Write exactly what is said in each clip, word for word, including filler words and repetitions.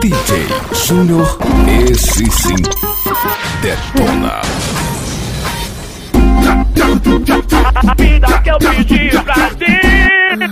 D J Júnior, esse sim detona. A vida que eu pedi pra Deus.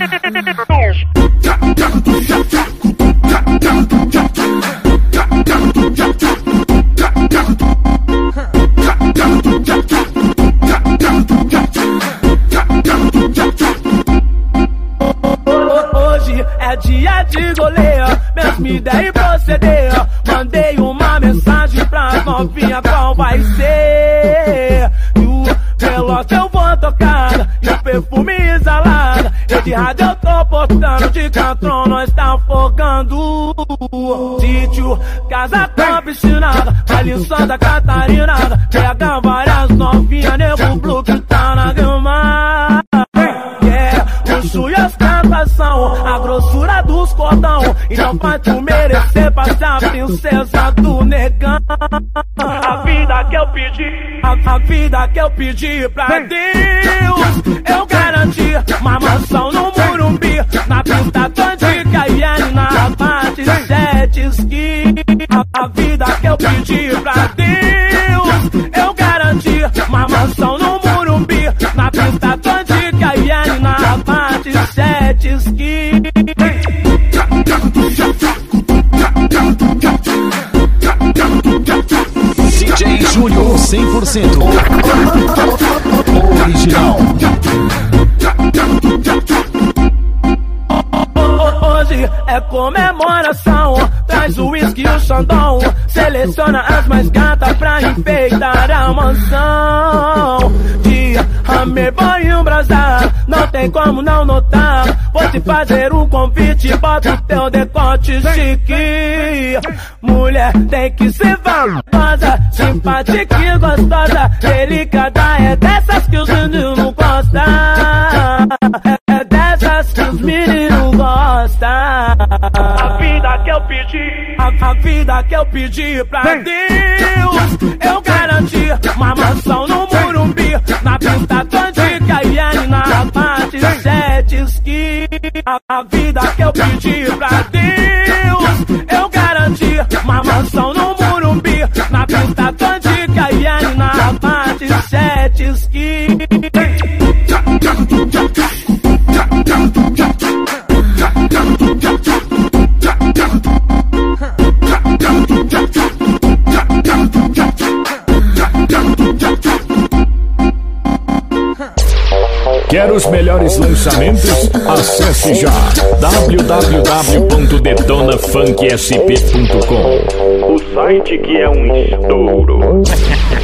Hoje é dia de goleiro, mesma ideia e proceder. Mandei uma mensagem pra novinha, qual vai ser? E o veloz eu vou tocar, e o perfume exalado. E de rádio eu tô portando, de cantrão nós tá afogando. Sítio, casa com piscinada, vale em Santa Catarina. Pega várias novinhas, nego blue que tá na grama. Luxo e ostentação, a grossura dos cordão. E não vai tu merecer pra ser a princesa do negão. A vida que eu pedi, a, a vida que eu pedi pra Deus, eu garanti uma mansão no Morumbi, na pista de Cayenne, na parte sete esqui. A, a vida que eu pedi pra Deus, eu garanti uma mansão no Morumbi, na pista de Cayenne, na parte sete esqui. D J Júnior cem por cento original. Hoje é comemoração, traz o uísque e o xandão. Seleciona as mais gatas pra enfeitar a mansão. Dia, amei, banho, brasar, não tem como não notar. Vou te fazer um convite, bota o teu decote chique. Mulher tem que ser valorosa, simpática e gostosa. Delicada é dessas que os meninos gostam. É dessas que os meninos gostam. A vida que eu pedi, a, a vida que eu pedi pra Deus, eu garanti uma mansão no Morumbi, na pista de Cayenne, na parte sete esqui. A, a vida que eu pedi pra Deus, eu garanti uma mansão no Morumbi, na pista de Cayenne, na parte sete esqui. Quer os melhores lançamentos? Acesse já w w w ponto detona funk s p ponto com, o site que é um estouro.